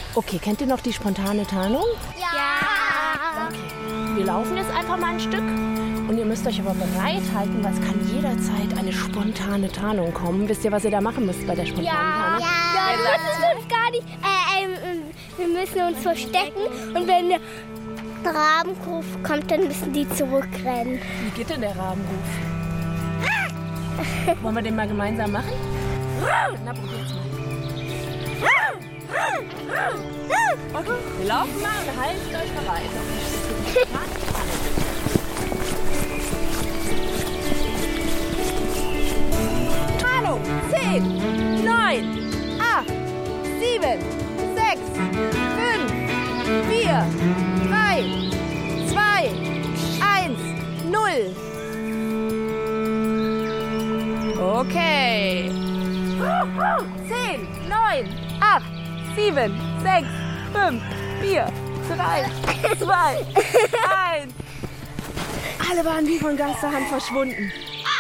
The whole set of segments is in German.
Okay, kennt ihr noch die spontane Tarnung? Ja. Okay. Wir laufen jetzt einfach mal ein Stück. Und ihr müsst euch aber bereithalten, weil es kann jederzeit eine spontane Tarnung kommen. Wisst ihr, was ihr da machen müsst bei der spontanen Tarnung? Ja, das ist uns gar nicht. Wir müssen uns verstecken und wenn der Rabenruf kommt, dann müssen die zurückrennen. Wie geht denn der Rabenruf? Wollen wir den mal gemeinsam machen? Na, probiert's mal. Okay, wir laufen mal und haltet euch bereit. Tarnung! 10, 9, 8, 7, 6, 5, 4, 3, 2, 1, 0. Okay. 10, 9, 8, 7, 6, 5, 4, 3, 2, 1. Alle waren wie von Geisterhand verschwunden.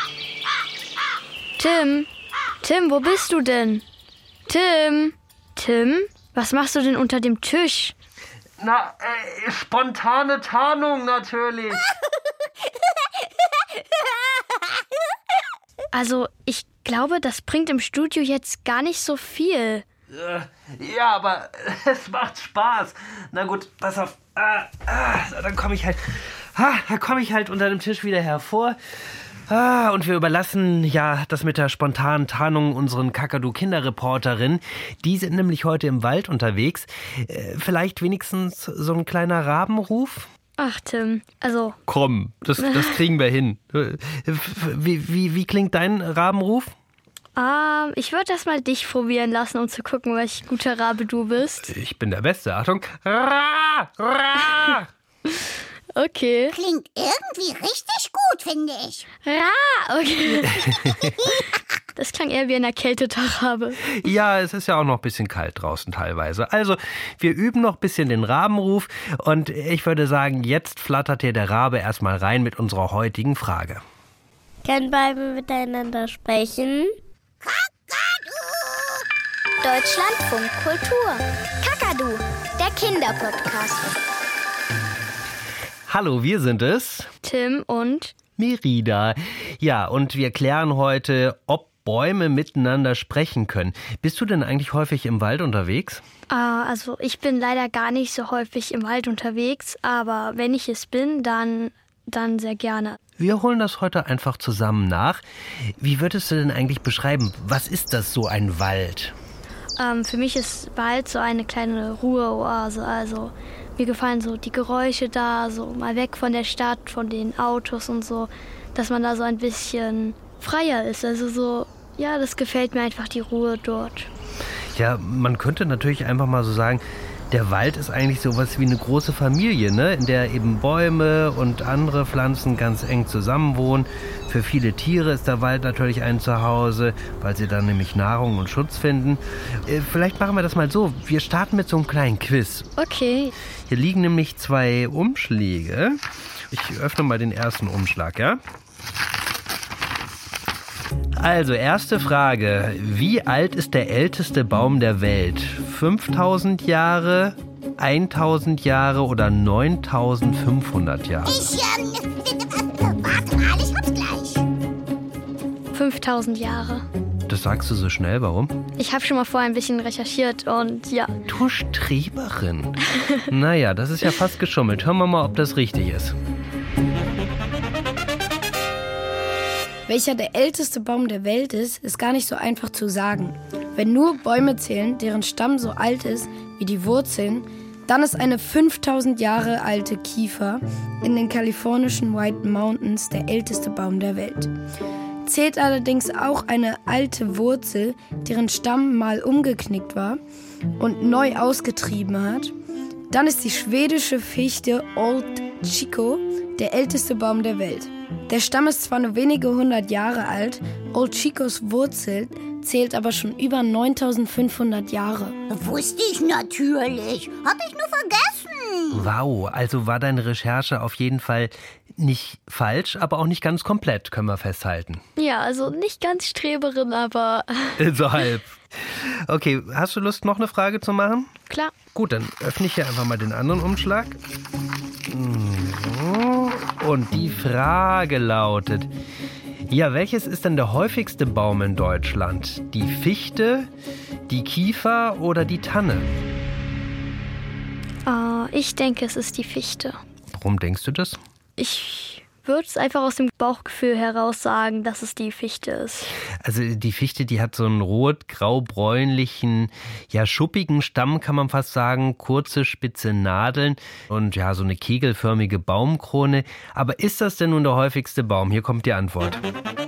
Tim, wo bist du denn? Tim, was machst du denn unter dem Tisch? Na, spontane Tarnung natürlich. Also, ich glaube, das bringt im Studio jetzt gar nicht so viel. Ja, aber es macht Spaß. Na gut, pass auf. Dann komme ich halt unter dem Tisch wieder hervor. Und wir überlassen ja das mit der spontanen Tarnung unseren Kakadu-Kinderreporterin. Die sind nämlich heute im Wald unterwegs. Vielleicht wenigstens so ein kleiner Rabenruf? Ach, Tim, also... Komm, das kriegen wir hin. Wie klingt dein Rabenruf? Ich würde erst mal dich probieren lassen, um zu gucken, welch guter Rabe du bist. Ich bin der Beste. Achtung. Ra, ra. Okay. Klingt irgendwie richtig gut, finde ich. Ja, okay. Das klang eher wie ein erkälteter Rabe. Ja, es ist ja auch noch ein bisschen kalt draußen teilweise. Also, wir üben noch ein bisschen den Rabenruf. Und ich würde sagen, jetzt flattert hier der Rabe erstmal rein mit unserer heutigen Frage. Können Bäume miteinander sprechen? Kakadu! Deutschlandfunk Kultur. Kakadu, der Kinderpodcast. Hallo, wir sind es. Tim und Merida. Ja, und wir klären heute, ob Bäume miteinander sprechen können. Bist du denn eigentlich häufig im Wald unterwegs? Also ich bin leider gar nicht so häufig im Wald unterwegs, aber wenn ich es bin, dann sehr gerne. Wir holen das heute einfach zusammen nach. Wie würdest du denn eigentlich beschreiben, was ist das so ein Wald? Für mich ist Wald so eine kleine Ruheoase, also mir gefallen so die Geräusche da, so mal weg von der Stadt, von den Autos und so, dass man da so ein bisschen freier ist. Also so, ja, das gefällt mir einfach, die Ruhe dort. Ja, man könnte natürlich einfach mal so sagen, der Wald ist eigentlich sowas wie eine große Familie, ne? In der eben Bäume und andere Pflanzen ganz eng zusammenwohnen. Für viele Tiere ist der Wald natürlich ein Zuhause, weil sie dann nämlich Nahrung und Schutz finden. Vielleicht machen wir das mal so. Wir starten mit so einem kleinen Quiz. Okay. Hier liegen nämlich 2 Umschläge. Ich öffne mal den ersten Umschlag, ja? Also, erste Frage. Wie alt ist der älteste Baum der Welt? 5000 Jahre, 1000 Jahre oder 9500 Jahre? Warte mal, ich hab's gleich. 5000 Jahre. Das sagst du so schnell, warum? Ich habe schon mal vorher ein bisschen recherchiert und ja. Du Streberin. Naja, das ist ja fast geschummelt. Hören wir mal, ob das richtig ist. Welcher der älteste Baum der Welt ist gar nicht so einfach zu sagen. Wenn nur Bäume zählen, deren Stamm so alt ist wie die Wurzeln, dann ist eine 5000 Jahre alte Kiefer in den kalifornischen White Mountains der älteste Baum der Welt. Zählt allerdings auch eine alte Wurzel, deren Stamm mal umgeknickt war und neu ausgetrieben hat, dann ist die schwedische Fichte Old Chico der älteste Baum der Welt. Der Stamm ist zwar nur wenige 100 Jahre alt, Old Chicos Wurzel zählt aber schon über 9500 Jahre. Wusste ich natürlich. Hab ich nur vergessen. Wow, also war deine Recherche auf jeden Fall nicht falsch, aber auch nicht ganz komplett, können wir festhalten. Ja, also nicht ganz Streberin, aber So halb. Okay, hast du Lust, noch eine Frage zu machen? klar. Gut, dann öffne ich hier einfach mal den anderen Umschlag. Und die Frage lautet, ja, welches ist denn der häufigste Baum in Deutschland? Die Fichte, die Kiefer oder die Tanne? Ich denke, es ist die Fichte. Warum denkst du das? Ich würde es einfach aus dem Bauchgefühl heraus sagen, dass es die Fichte ist. Also die Fichte, die hat so einen rot-grau-bräunlichen, ja schuppigen Stamm, kann man fast sagen, kurze spitze Nadeln und ja so eine kegelförmige Baumkrone. Aber ist das denn nun der häufigste Baum? Hier kommt die Antwort.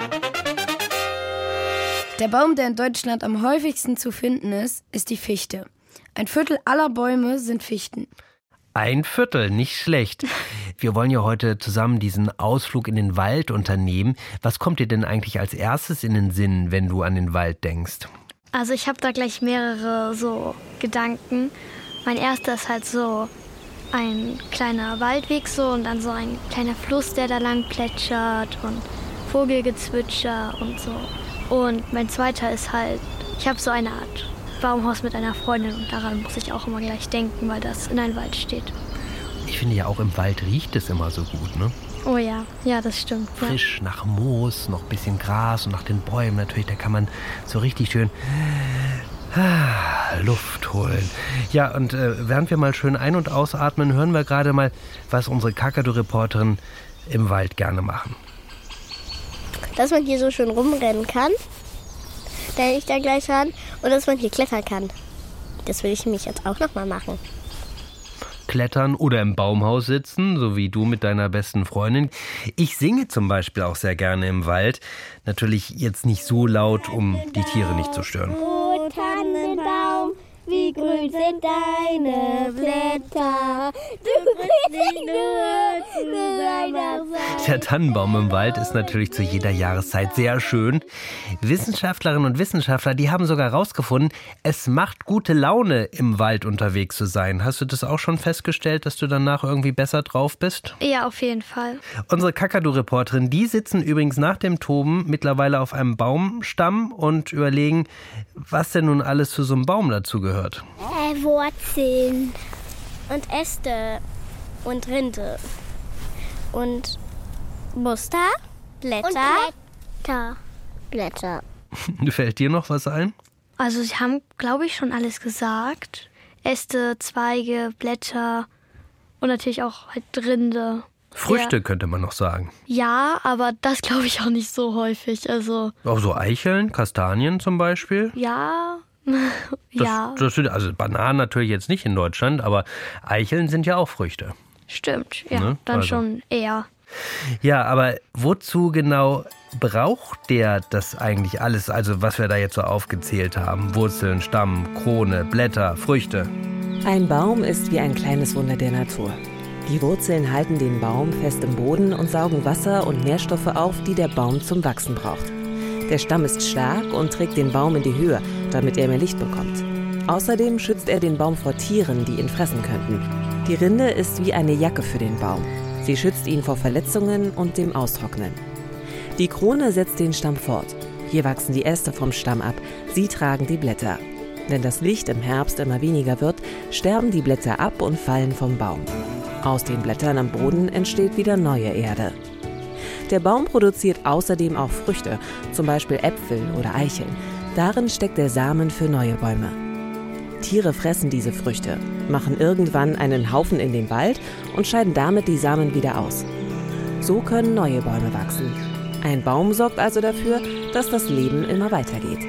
Der Baum, der in Deutschland am häufigsten zu finden ist die Fichte. 1/4 aller Bäume sind Fichten. 1/4, nicht schlecht. Wir wollen ja heute zusammen diesen Ausflug in den Wald unternehmen. Was kommt dir denn eigentlich als erstes in den Sinn, wenn du an den Wald denkst? Also ich habe da gleich mehrere so Gedanken. Mein erster ist halt so ein kleiner Waldweg so und dann so ein kleiner Fluss, der da lang plätschert und Vogelgezwitscher und so. Und mein zweiter ist halt, ich habe so eine Art Baumhaus mit einer Freundin und daran muss ich auch immer gleich denken, weil das in einem Wald steht. Ich finde ja auch im Wald riecht es immer so gut, ne? Oh ja, ja, das stimmt. Ja. Frisch nach Moos, noch ein bisschen Gras und nach den Bäumen natürlich, da kann man so richtig schön Luft holen. Ja, und während wir mal schön ein- und ausatmen, hören wir gerade mal, was unsere Kakadu-Reporterin im Wald gerne machen. Dass man hier so schön rumrennen kann, denke ich da gleich an. Und dass man hier klettern kann. Das will ich nämlich jetzt auch nochmal machen. Klettern oder im Baumhaus sitzen, so wie du mit deiner besten Freundin. Ich singe zum Beispiel auch sehr gerne im Wald. Natürlich jetzt nicht so laut, um die Tiere nicht zu stören. Oh, Tannenbaum, wie grün sind deine Blätter. Du grüßt dich nur zu deiner Zeit. Der Tannenbaum im Wald ist natürlich zu jeder Jahreszeit sehr schön. Wissenschaftlerinnen und Wissenschaftler, die haben sogar herausgefunden, es macht gute Laune, im Wald unterwegs zu sein. Hast du das auch schon festgestellt, dass du danach irgendwie besser drauf bist? Ja, auf jeden Fall. Unsere Kakadu-Reporterin, die sitzen übrigens nach dem Toben mittlerweile auf einem Baumstamm und überlegen, was denn nun alles zu so einem Baum dazu gehört. Wurzeln und Äste und Rinde und Muster, Blätter. Blätter. Fällt dir noch was ein? Also sie haben, glaube ich, schon alles gesagt. Äste, Zweige, Blätter und natürlich auch halt Rinde. Früchte Ja. könnte man noch sagen. Ja, aber das glaube ich auch nicht so häufig. Also Auch so Eicheln, Kastanien zum Beispiel. ja, ja, Das sind, also Bananen natürlich jetzt nicht in Deutschland, aber Eicheln sind ja auch Früchte. stimmt. Ja, Ne? dann Also. schon eher. Ja, aber wozu genau braucht der das eigentlich alles? Also was wir da jetzt so aufgezählt haben. Wurzeln, Stamm, Krone, Blätter, Früchte. Ein Baum ist wie ein kleines Wunder der Natur. Die Wurzeln halten den Baum fest im Boden und saugen Wasser und Nährstoffe auf, die der Baum zum Wachsen braucht. Der Stamm ist stark und trägt den Baum in die Höhe, damit er mehr Licht bekommt. Außerdem schützt er den Baum vor Tieren, die ihn fressen könnten. Die Rinde ist wie eine Jacke für den Baum. Sie schützt ihn vor Verletzungen und dem Austrocknen. Die Krone setzt den Stamm fort. Hier wachsen die Äste vom Stamm ab. Sie tragen die Blätter. Wenn das Licht im Herbst immer weniger wird, sterben die Blätter ab und fallen vom Baum. Aus den Blättern am Boden entsteht wieder neue Erde. Der Baum produziert außerdem auch Früchte, zum Beispiel Äpfel oder Eicheln. Darin steckt der Samen für neue Bäume. Tiere fressen diese Früchte, machen irgendwann einen Haufen in den Wald und scheiden damit die Samen wieder aus. So können neue Bäume wachsen. Ein Baum sorgt also dafür, dass das Leben immer weitergeht.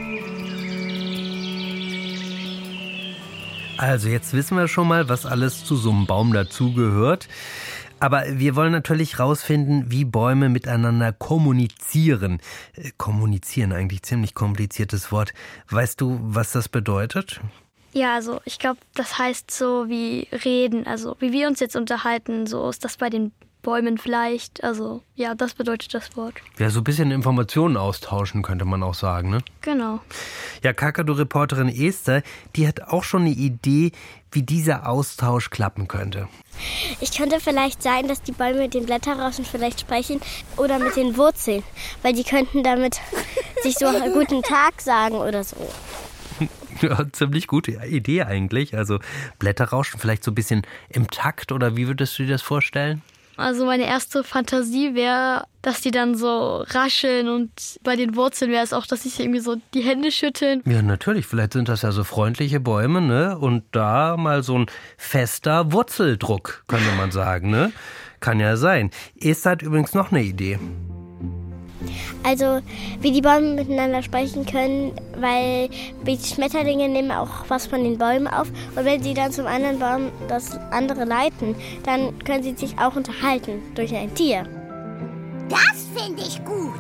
Also jetzt wissen wir schon mal, was alles zu so einem Baum dazugehört. Aber wir wollen natürlich rausfinden, wie Bäume miteinander kommunizieren. Kommunizieren, eigentlich ziemlich kompliziertes Wort. Weißt du, was das bedeutet? Ja, also ich glaube, das heißt so wie reden, also wie wir uns jetzt unterhalten, so ist das bei den Bäumen vielleicht. Also ja, das bedeutet das Wort. Ja, so ein bisschen Informationen austauschen, könnte man auch sagen, ne? Genau. Ja, Kakadu-Reporterin Esther, die hat auch schon eine Idee, wie dieser Austausch klappen könnte. Ich könnte vielleicht sagen, dass die Bäume mit den Blätterrauschen vielleicht sprechen oder mit den Wurzeln, weil die könnten damit sich so einen guten Tag sagen oder so. Ja, ziemlich gute Idee eigentlich. Also Blätterrauschen vielleicht so ein bisschen im Takt oder wie würdest du dir das vorstellen? Also meine erste Fantasie wäre, dass die dann so rascheln und bei den Wurzeln wäre es auch, dass sich irgendwie so die Hände schütteln. Ja, natürlich. Vielleicht sind das ja so freundliche Bäume, ne? Und da mal so ein fester Wurzeldruck, könnte man sagen, ne? Kann ja sein. Esther hat übrigens noch eine Idee. Also wie die Bäume miteinander sprechen können, weil die Schmetterlinge nehmen auch was von den Bäumen auf. Und wenn sie dann zum anderen Baum das andere leiten, dann können sie sich auch unterhalten durch ein Tier. Das finde ich gut.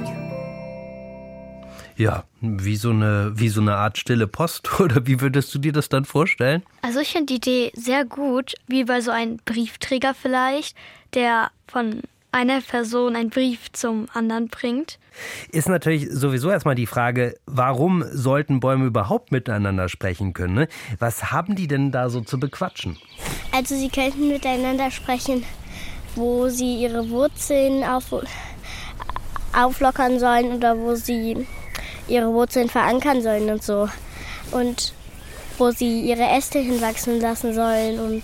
Ja, wie so eine Art stille Post, oder wie würdest du dir das dann vorstellen? Also ich finde die Idee sehr gut, wie bei so einem Briefträger vielleicht, der von einer Person einen Brief zum anderen bringt. Ist natürlich sowieso erstmal die Frage, warum sollten Bäume überhaupt miteinander sprechen können? Ne? Was haben die denn da so zu bequatschen? Also sie könnten miteinander sprechen, wo sie ihre Wurzeln auflockern sollen oder wo sie ihre Wurzeln verankern sollen und so. Und wo sie ihre Äste hinwachsen lassen sollen und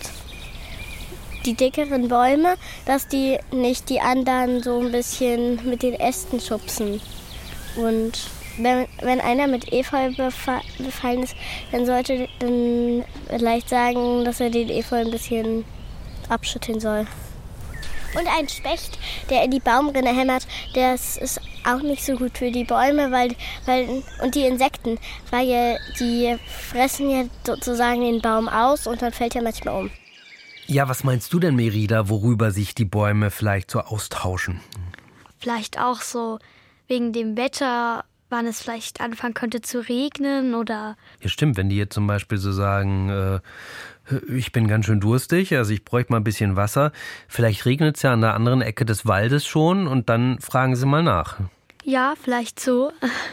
die dickeren Bäume, dass die nicht die anderen so ein bisschen mit den Ästen schubsen. Und wenn einer mit Efeu befallen ist, dann sollte dann vielleicht sagen, dass er den Efeu ein bisschen abschütteln soll. Und ein Specht, der in die Baumrinne hämmert, das ist auch nicht so gut für die Bäume, und die Insekten, weil die fressen ja sozusagen den Baum aus und dann fällt er manchmal um. Ja, was meinst du denn, Merida, worüber sich die Bäume vielleicht so austauschen? Vielleicht auch so wegen dem Wetter, wann es vielleicht anfangen könnte zu regnen oder... Ja, stimmt, wenn die jetzt zum Beispiel so sagen, ich bin ganz schön durstig, also ich bräuchte mal ein bisschen Wasser. Vielleicht regnet es ja an der anderen Ecke des Waldes schon und dann fragen sie mal nach. Ja, vielleicht so.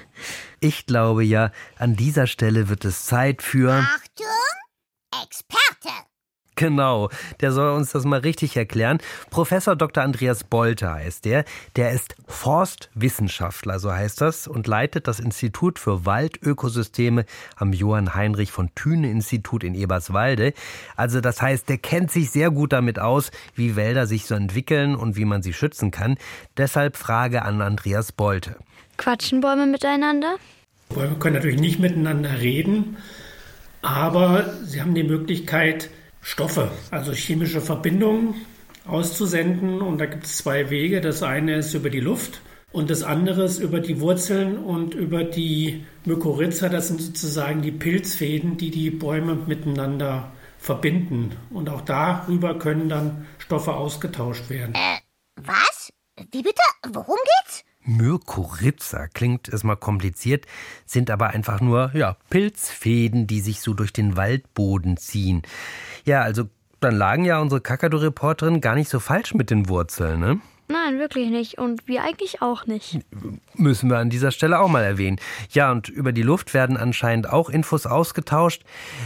Ich glaube ja, an dieser Stelle wird es Zeit für... Achtung, Experte! Genau, der soll uns das mal richtig erklären. Professor Dr. Andreas Bolte heißt der. Der ist Forstwissenschaftler, so heißt das, und leitet das Institut für Waldökosysteme am Johann-Heinrich-von-Thüne-Institut in Eberswalde. Also das heißt, der kennt sich sehr gut damit aus, wie Wälder sich so entwickeln und wie man sie schützen kann. Deshalb Frage an Andreas Bolte. Quatschen Bäume miteinander? Bäume können natürlich nicht miteinander reden, aber sie haben die Möglichkeit, Stoffe, also chemische Verbindungen auszusenden. Und da gibt es zwei Wege. Das eine ist über die Luft und das andere ist über die Wurzeln und über die Mykorrhiza. Das sind sozusagen die Pilzfäden, die die Bäume miteinander verbinden. Und auch darüber können dann Stoffe ausgetauscht werden. Was? Wie bitte? Worum geht's? Mykorrhiza klingt erstmal kompliziert, sind aber einfach nur Pilzfäden, die sich so durch den Waldboden ziehen. Ja, also dann lagen ja unsere Kakadu-Reporterin gar nicht so falsch mit den Wurzeln, ne? Nein, wirklich nicht. Und wir eigentlich auch nicht. Müssen wir an dieser Stelle auch mal erwähnen. Ja, und über die Luft werden anscheinend auch Infos ausgetauscht.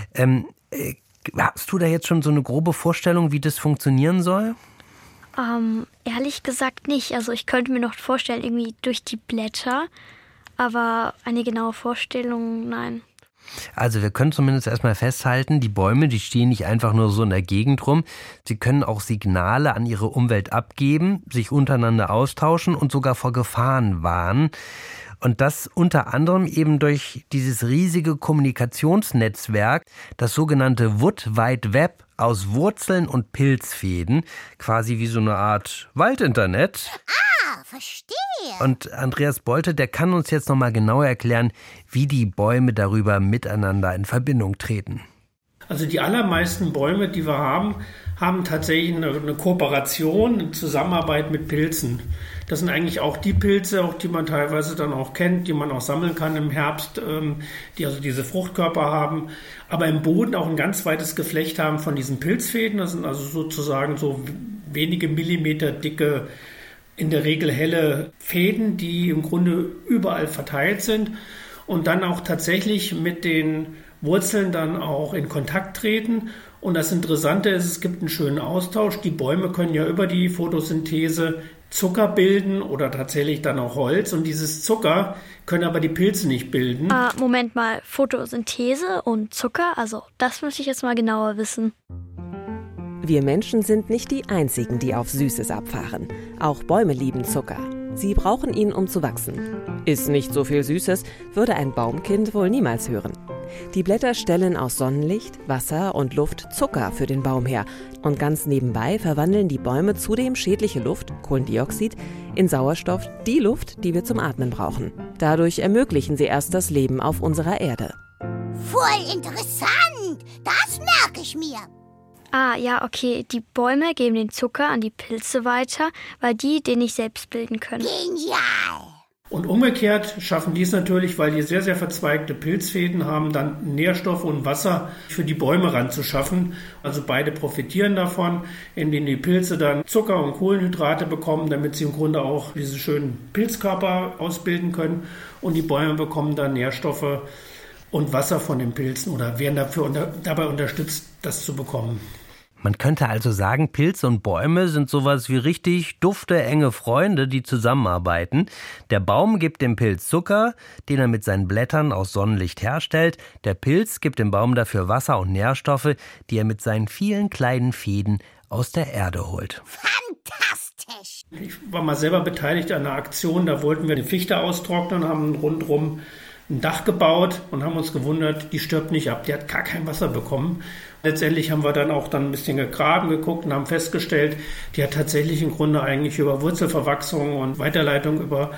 Hast du da jetzt schon so eine grobe Vorstellung, wie das funktionieren soll? Ehrlich gesagt nicht. Also ich könnte mir noch vorstellen, irgendwie durch die Blätter. Aber eine genaue Vorstellung, nein. Also wir können zumindest erstmal festhalten, die Bäume, die stehen nicht einfach nur so in der Gegend rum. Sie können auch Signale an ihre Umwelt abgeben, sich untereinander austauschen und sogar vor Gefahren warnen. Und das unter anderem eben durch dieses riesige Kommunikationsnetzwerk, das sogenannte Wood Wide Web aus Wurzeln und Pilzfäden, quasi wie so eine Art Waldinternet. Ah, verstehe. Und Andreas Bolte, der kann uns jetzt nochmal genauer erklären, wie die Bäume darüber miteinander in Verbindung treten. Also die allermeisten Bäume, die wir haben tatsächlich eine Kooperation, eine Zusammenarbeit mit Pilzen. Das sind eigentlich auch die Pilze, auch die man teilweise dann auch kennt, die man auch sammeln kann im Herbst, die also diese Fruchtkörper haben, aber im Boden auch ein ganz weites Geflecht haben von diesen Pilzfäden. Das sind also sozusagen so wenige Millimeter dicke, in der Regel helle Fäden, die im Grunde überall verteilt sind und dann auch tatsächlich mit den Wurzeln dann auch in Kontakt treten. Und das Interessante ist, es gibt einen schönen Austausch. Die Bäume können ja über die Photosynthese Zucker bilden oder tatsächlich dann auch Holz. Und dieses Zucker können aber die Pilze nicht bilden. Moment mal, Photosynthese und Zucker? Also das möchte ich jetzt mal genauer wissen. Wir Menschen sind nicht die Einzigen, die auf Süßes abfahren. Auch Bäume lieben Zucker. Sie brauchen ihn, um zu wachsen. Ist nicht so viel Süßes, würde ein Baumkind wohl niemals hören. Die Blätter stellen aus Sonnenlicht, Wasser und Luft Zucker für den Baum her. Und ganz nebenbei verwandeln die Bäume zudem schädliche Luft, Kohlendioxid, in Sauerstoff, die Luft, die wir zum Atmen brauchen. Dadurch ermöglichen sie erst das Leben auf unserer Erde. Voll interessant. Das merke ich mir. Ja, okay. Die Bäume geben den Zucker an die Pilze weiter, weil die den nicht selbst bilden können. Genial. Und umgekehrt schaffen die es natürlich, weil die sehr, sehr verzweigte Pilzfäden haben, dann Nährstoffe und Wasser für die Bäume ranzuschaffen. Also beide profitieren davon, indem die Pilze dann Zucker und Kohlenhydrate bekommen, damit sie im Grunde auch diese schönen Pilzkörper ausbilden können. Und die Bäume bekommen dann Nährstoffe und Wasser von den Pilzen oder werden dabei unterstützt, das zu bekommen. Man könnte also sagen, Pilze und Bäume sind sowas wie richtig dufte, enge Freunde, die zusammenarbeiten. Der Baum gibt dem Pilz Zucker, den er mit seinen Blättern aus Sonnenlicht herstellt. Der Pilz gibt dem Baum dafür Wasser und Nährstoffe, die er mit seinen vielen kleinen Fäden aus der Erde holt. Fantastisch. Ich war mal selber beteiligt an einer Aktion, da wollten wir eine Fichte austrocknen, haben rundherum ein Dach gebaut und haben uns gewundert, die stirbt nicht ab, die hat gar kein Wasser bekommen. Letztendlich haben wir dann ein bisschen gegraben, geguckt und haben festgestellt, die hat tatsächlich im Grunde eigentlich über Wurzelverwachsung und Weiterleitung über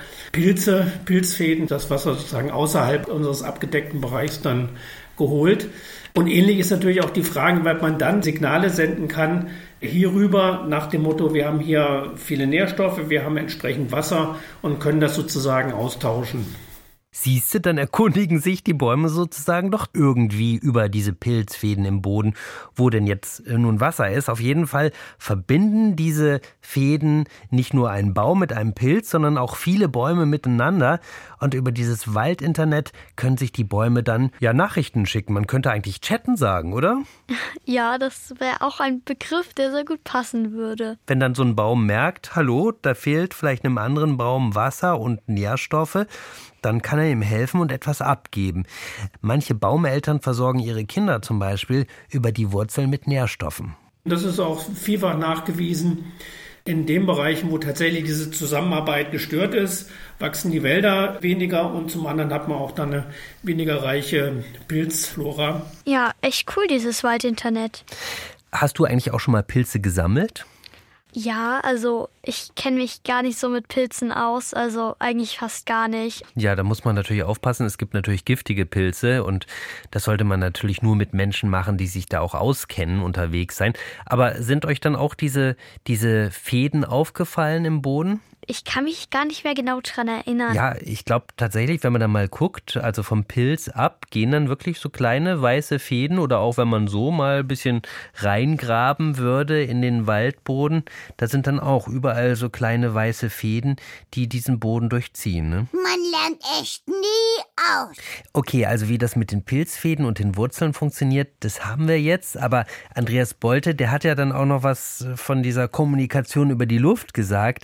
Pilzfäden, das Wasser sozusagen außerhalb unseres abgedeckten Bereichs dann geholt. Und ähnlich ist natürlich auch die Frage, weil man dann Signale senden kann, hierüber nach dem Motto, wir haben hier viele Nährstoffe, wir haben entsprechend Wasser und können das sozusagen austauschen. Siehst du, dann erkundigen sich die Bäume sozusagen doch irgendwie über diese Pilzfäden im Boden, wo denn jetzt nun Wasser ist. Auf jeden Fall verbinden diese Fäden nicht nur einen Baum mit einem Pilz, sondern auch viele Bäume miteinander. Und über dieses Waldinternet können sich die Bäume dann Nachrichten schicken. Man könnte eigentlich chatten sagen, oder? Ja, das wäre auch ein Begriff, der sehr gut passen würde. Wenn dann so ein Baum merkt, hallo, da fehlt vielleicht einem anderen Baum Wasser und Nährstoffe, dann kann er ihm helfen und etwas abgeben. Manche Baumeltern versorgen ihre Kinder zum Beispiel über die Wurzeln mit Nährstoffen. Das ist auch vielfach nachgewiesen. In den Bereichen, wo tatsächlich diese Zusammenarbeit gestört ist, wachsen die Wälder weniger und zum anderen hat man auch dann eine weniger reiche Pilzflora. Ja, echt cool, dieses Waldinternet. Hast du eigentlich auch schon mal Pilze gesammelt? Ja, also ich kenne mich gar nicht so mit Pilzen aus, also eigentlich fast gar nicht. Ja, da muss man natürlich aufpassen. Es gibt natürlich giftige Pilze und das sollte man natürlich nur mit Menschen machen, die sich da auch auskennen, unterwegs sein. Aber sind euch dann auch diese Fäden aufgefallen im Boden? Ich kann mich gar nicht mehr genau dran erinnern. Ja, ich glaube tatsächlich, wenn man da mal guckt, also vom Pilz ab, gehen dann wirklich so kleine weiße Fäden oder auch wenn man so mal ein bisschen reingraben würde in den Waldboden, da sind dann auch überall so kleine weiße Fäden, die diesen Boden durchziehen. Ne? Man lernt echt nie aus. Okay, also wie das mit den Pilzfäden und den Wurzeln funktioniert, das haben wir jetzt. Aber Andreas Bolte, der hat ja dann auch noch was von dieser Kommunikation über die Luft gesagt.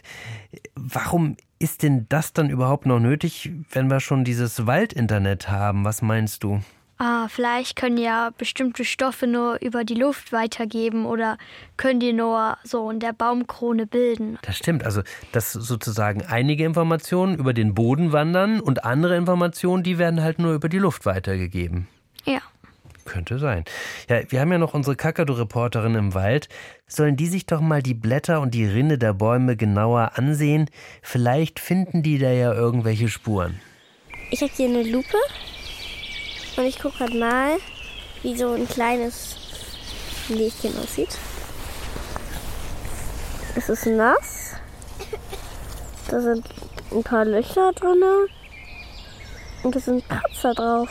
Warum ist denn das dann überhaupt noch nötig, wenn wir schon dieses Waldinternet haben? Was meinst du? Vielleicht können ja bestimmte Stoffe nur über die Luft weitergeben oder können die nur so in der Baumkrone bilden. Das stimmt, also dass sozusagen einige Informationen über den Boden wandern und andere Informationen, die werden halt nur über die Luft weitergegeben. Ja. Könnte sein. Ja, wir haben ja noch unsere Kakadu-Reporterin im Wald. Sollen die sich doch mal die Blätter und die Rinde der Bäume genauer ansehen? Vielleicht finden die da ja irgendwelche Spuren. Ich habe hier eine Lupe und ich gucke halt mal. wie so ein kleines Lädchen aussieht. Es ist nass. Da sind ein paar Löcher drin. Und da sind Kratzer drauf.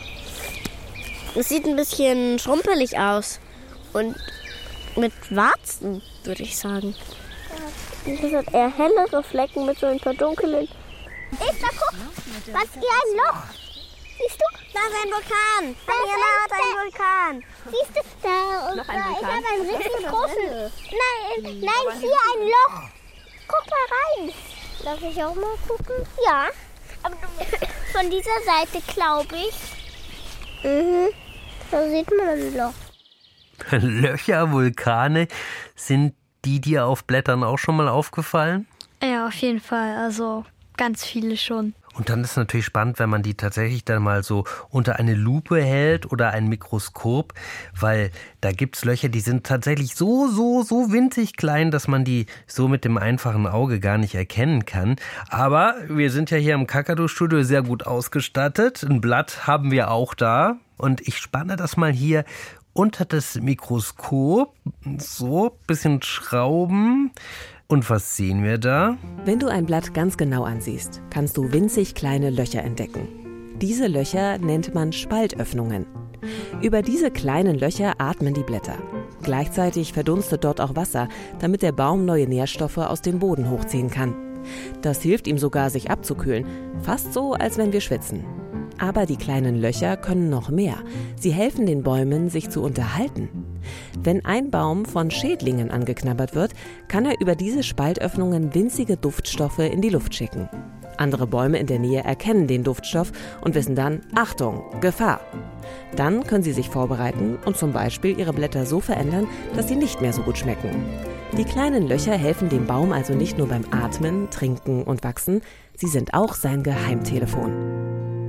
Es sieht ein bisschen schrumpelig aus. Und mit Warzen, würde ich sagen. Und das hat eher hellere Flecken mit so ein paar dunklen. Eva, guck, was ist hier ein Loch? Siehst du? Da ist ein Vulkan. Daniela hat einen Vulkan. Siehst du? Da und noch ein da Vulkan? ist aber ein richtig großes. Nein, hier ein Loch. Guck mal rein. Darf ich auch mal gucken? Ja, aber von dieser Seite glaube ich. Da sieht man ein Loch. Löcher, Vulkane, sind die dir auf Blättern auch schon mal aufgefallen? Ja, auf jeden Fall. Also ganz viele schon. Und dann ist natürlich spannend, wenn man die tatsächlich dann mal so unter eine Lupe hält oder ein Mikroskop, weil da gibt's Löcher, die sind tatsächlich so winzig klein, dass man die so mit dem einfachen Auge gar nicht erkennen kann. Aber wir sind ja hier im Kakadu-Studio sehr gut ausgestattet. Ein Blatt haben wir auch da. Und ich spanne das mal hier unter das Mikroskop. So, bisschen schrauben. Und was sehen wir da? Wenn du ein Blatt ganz genau ansiehst, kannst du winzig kleine Löcher entdecken. Diese Löcher nennt man Spaltöffnungen. Über diese kleinen Löcher atmen die Blätter. Gleichzeitig verdunstet dort auch Wasser, damit der Baum neue Nährstoffe aus dem Boden hochziehen kann. Das hilft ihm sogar, sich abzukühlen, fast so, als wenn wir schwitzen. Aber die kleinen Löcher können noch mehr. Sie helfen den Bäumen, sich zu unterhalten. Wenn ein Baum von Schädlingen angeknabbert wird, kann er über diese Spaltöffnungen winzige Duftstoffe in die Luft schicken. Andere Bäume in der Nähe erkennen den Duftstoff und wissen dann, Achtung, Gefahr. Dann können sie sich vorbereiten und zum Beispiel ihre Blätter so verändern, dass sie nicht mehr so gut schmecken. Die kleinen Löcher helfen dem Baum also nicht nur beim Atmen, Trinken und Wachsen, sie sind auch sein Geheimtelefon.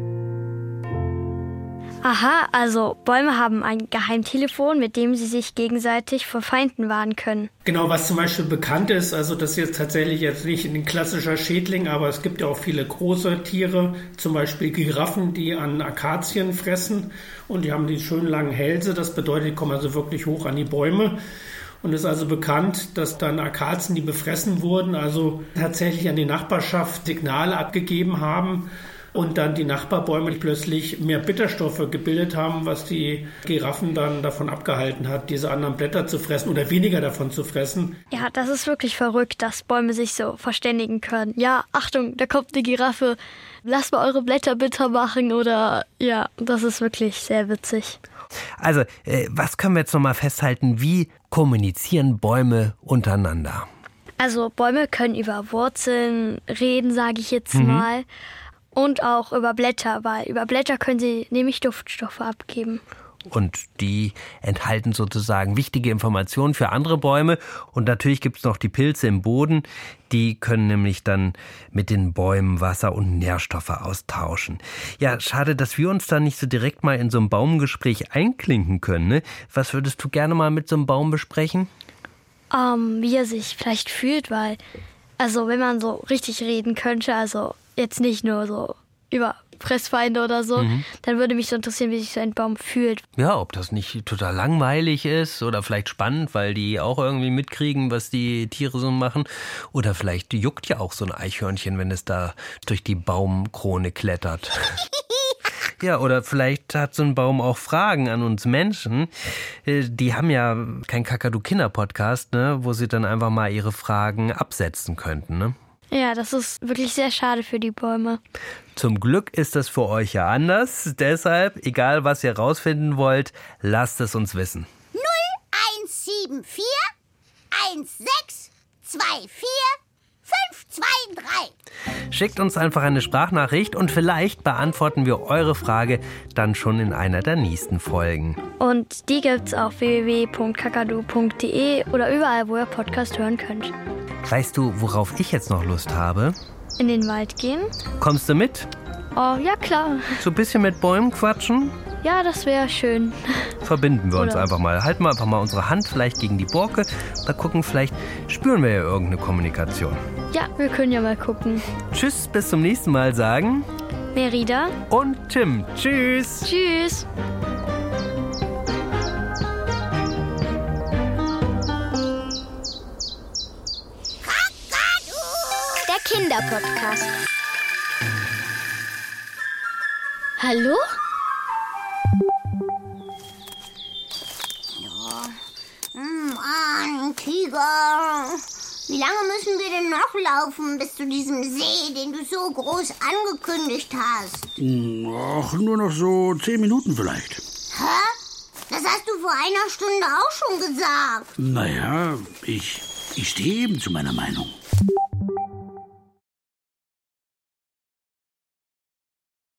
Aha, also Bäume haben ein Geheimtelefon, mit dem sie sich gegenseitig vor Feinden warnen können. Genau, was zum Beispiel bekannt ist, also das ist jetzt tatsächlich nicht ein klassischer Schädling, aber es gibt ja auch viele große Tiere, zum Beispiel Giraffen, die an Akazien fressen und die haben die schönen langen Hälse, das bedeutet, die kommen also wirklich hoch an die Bäume. Und es ist also bekannt, dass dann Akazien, die befressen wurden, also tatsächlich an die Nachbarschaft Signale abgegeben haben und dann die Nachbarbäume plötzlich mehr Bitterstoffe gebildet haben, was die Giraffen dann davon abgehalten hat, diese anderen Blätter zu fressen oder weniger davon zu fressen. Ja, das ist wirklich verrückt, dass Bäume sich so verständigen können. Ja, Achtung, da kommt eine Giraffe, lasst mal eure Blätter bitter machen oder ja, das ist wirklich sehr witzig. Also, was können wir jetzt nochmal festhalten? Wie kommunizieren Bäume untereinander? Also Bäume können über Wurzeln reden, sage ich jetzt mal. Und auch über Blätter, weil über Blätter können sie nämlich Duftstoffe abgeben. Und die enthalten sozusagen wichtige Informationen für andere Bäume. Und natürlich gibt es noch die Pilze im Boden. Die können nämlich dann mit den Bäumen Wasser und Nährstoffe austauschen. Ja, schade, dass wir uns da nicht so direkt mal in so ein Baumgespräch einklinken können. Ne? Was würdest du gerne mal mit so einem Baum besprechen? Wie er sich vielleicht fühlt, weil, also wenn man so richtig reden könnte, also jetzt nicht nur so über Fressfeinde oder so, dann würde mich so interessieren, wie sich so ein Baum fühlt. Ja, ob das nicht total langweilig ist oder vielleicht spannend, weil die auch irgendwie mitkriegen, was die Tiere so machen. Oder vielleicht juckt ja auch so ein Eichhörnchen, wenn es da durch die Baumkrone klettert. Ja, oder vielleicht hat so ein Baum auch Fragen an uns Menschen. Die haben ja kein Kakadu-Kinder-Podcast, ne, wo sie dann einfach mal ihre Fragen absetzen könnten, ne? Ja, das ist wirklich sehr schade für die Bäume. Zum Glück ist das für euch ja anders. Deshalb, egal was ihr rausfinden wollt, lasst es uns wissen. 0174 1624 523. Schickt uns einfach eine Sprachnachricht und vielleicht beantworten wir eure Frage dann schon in einer der nächsten Folgen. Und die gibt's auf www.kakadu.de oder überall, wo ihr Podcast hören könnt. Weißt du, worauf ich jetzt noch Lust habe? In den Wald gehen? Kommst du mit? Oh, ja klar. So ein bisschen mit Bäumen quatschen? Ja, das wäre schön. Verbinden wir uns einfach mal. Halten wir einfach mal unsere Hand vielleicht gegen die Borke. Mal gucken, vielleicht spüren wir ja irgendeine Kommunikation. Ja, wir können ja mal gucken. Tschüss, bis zum nächsten Mal sagen Merida und Tim. Tschüss. Tschüss. Kinderpodcast. Hallo? Ein Tiger. Wie lange müssen wir denn noch laufen bis zu diesem See, den du so groß angekündigt hast? Ach, nur noch so 10 Minuten vielleicht. Hä? Das hast du vor einer Stunde auch schon gesagt. Naja, ich stehe eben zu meiner Meinung.